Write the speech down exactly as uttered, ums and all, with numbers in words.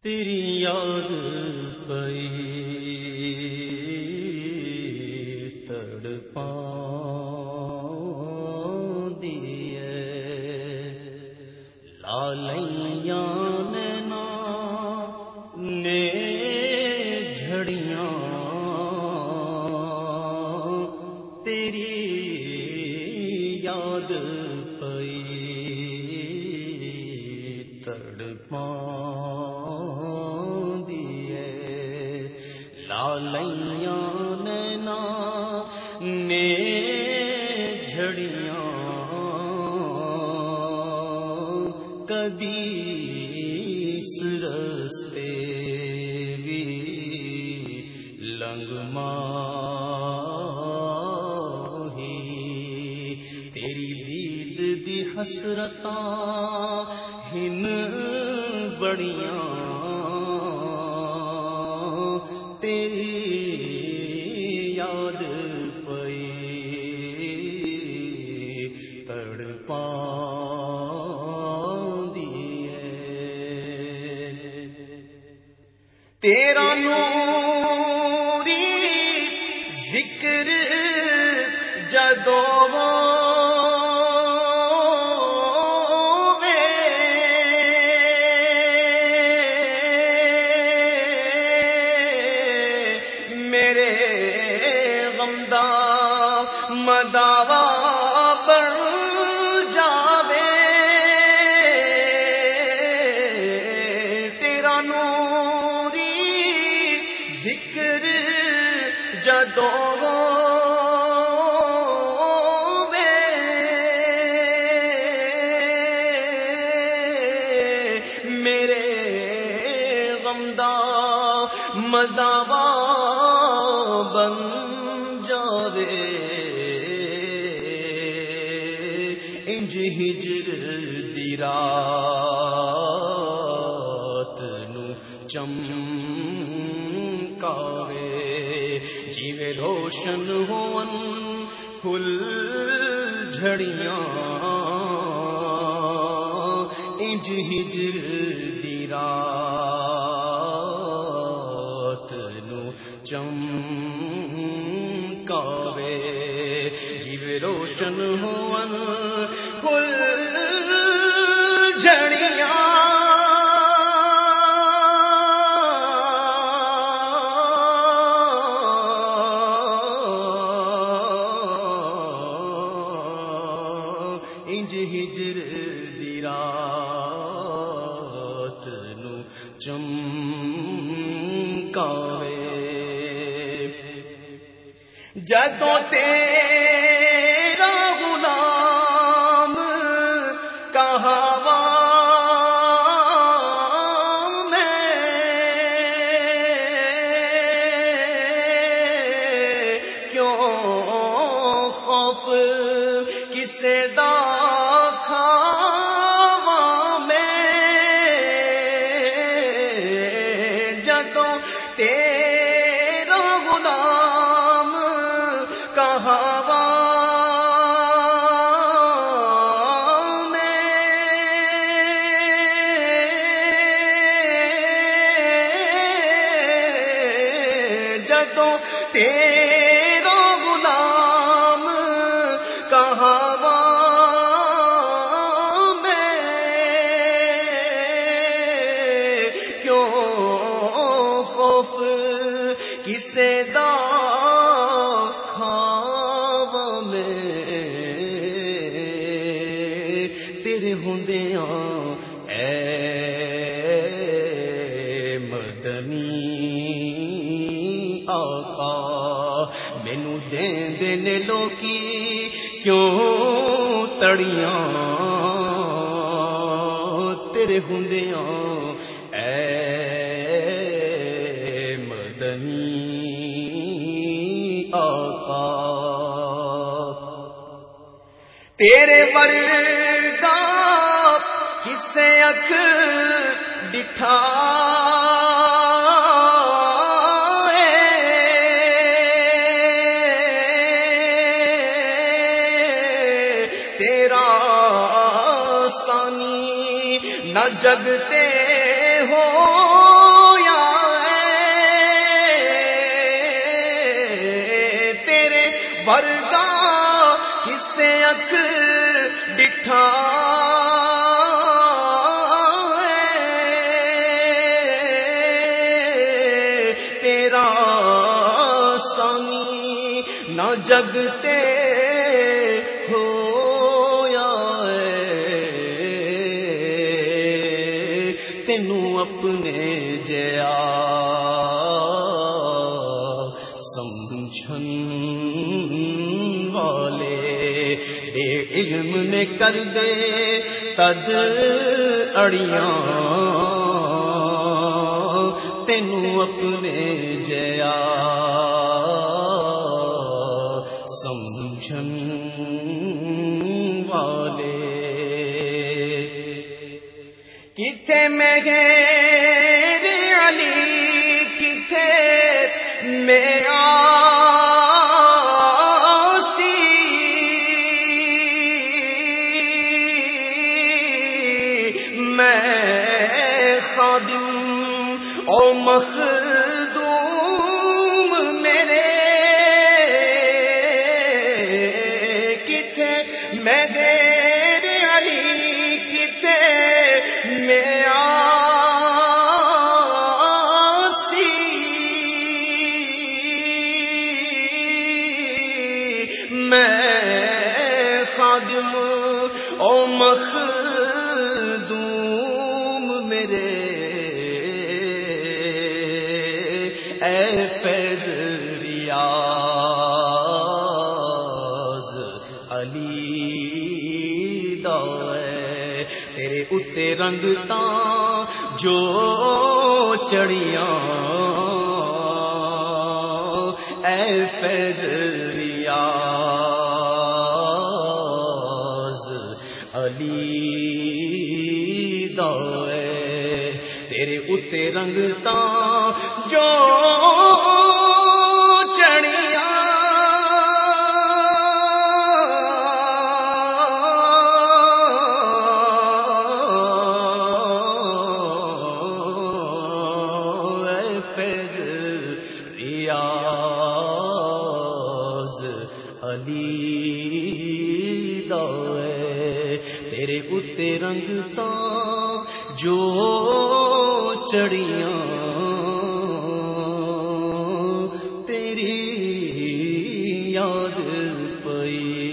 تیری یاد پئی تڑپاندی ہے لالیاں نینا نے جھڑیاں تیری یاد پئی تڑپاندی لالیاں نینا نے جھڑیاں کدی اس رستے بھی لنگ ماہی تیری دید دی حسرتاں ہن بڑیاں تیری یاد پئی تڑپاندی ہے تیرا نوری ذکر جدوں مداوا بن جاوے تیرا نوری ذکر جدوں وے میرے غم دا مداوا بن جاوے انج ہجر دی رات نو چمکاوے جیویں روشن ہون پھل جھڑیاں انج ہجر دی رات نو چمکاوے جیویں روشن ہون پھل جھڑیاں انج ہجر دی رات نو چمکاوے جدوں تیرا غلام کہاوا میں کیوں خوف کسے دا کھاواں میں جدوں تیرا غلام کہاوا میں جدوں تیرا غلام کہاوا میں کیوں خوف کسے دا تیرے ہوندیاں اے مدنی آقا مینوں دیندے نے لوکی کیوں تڑیاں تیرے ہوندیاں اے مدنی آقا تیرے ورگا کسے اکھ ڈٹھا تیرا ثانی نہ جگتے ہو سانی نہ جگتے ہویا تینوں اپنے جیا سمجھن والے بے علم نے کر دے تد اڑیاں تینوں اپنے جیا سمجھن والے کتھے میں غیر علی کتھے میں آسی میں خادم او مخدوم میرے کتھے میں غیر علی کتھے میں آسی میں خادم او مخدوم میرے اے فیض ریاض علی دا تیرے اتے رنگ تاں جو چڑیاں اے فیض ریاض علی دا تیرے اتے رنگ تاں جو چڑیاں فیض ریاض علی دا تیرے اتے رنگ تاں جو چڑیاں تیری یاد پئی